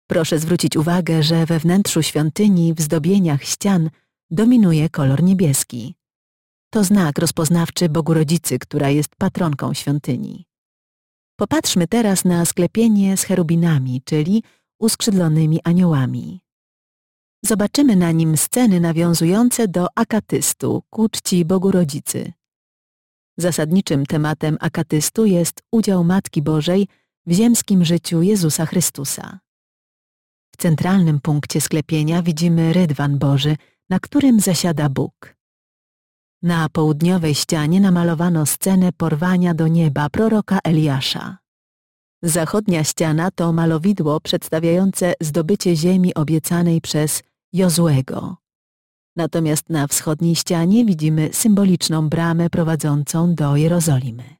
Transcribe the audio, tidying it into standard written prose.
Proszę zwrócić uwagę, że we wnętrzu świątyni w zdobieniach ścian dominuje kolor niebieski. To znak rozpoznawczy Bogu Rodzicy, która jest patronką świątyni. Popatrzmy teraz na sklepienie z cherubinami, czyli uskrzydlonymi aniołami. Zobaczymy na nim sceny nawiązujące do akatystu, ku czci Bogu Rodzicy. Zasadniczym tematem akatystu jest udział Matki Bożej w ziemskim życiu Jezusa Chrystusa. W centralnym punkcie sklepienia widzimy rydwan Boży, na którym zasiada Bóg. Na południowej ścianie namalowano scenę porwania do nieba proroka Eliasza. Zachodnia ściana to malowidło przedstawiające zdobycie ziemi obiecanej przez Jozłego. Natomiast na wschodniej ścianie widzimy symboliczną bramę prowadzącą do Jerozolimy.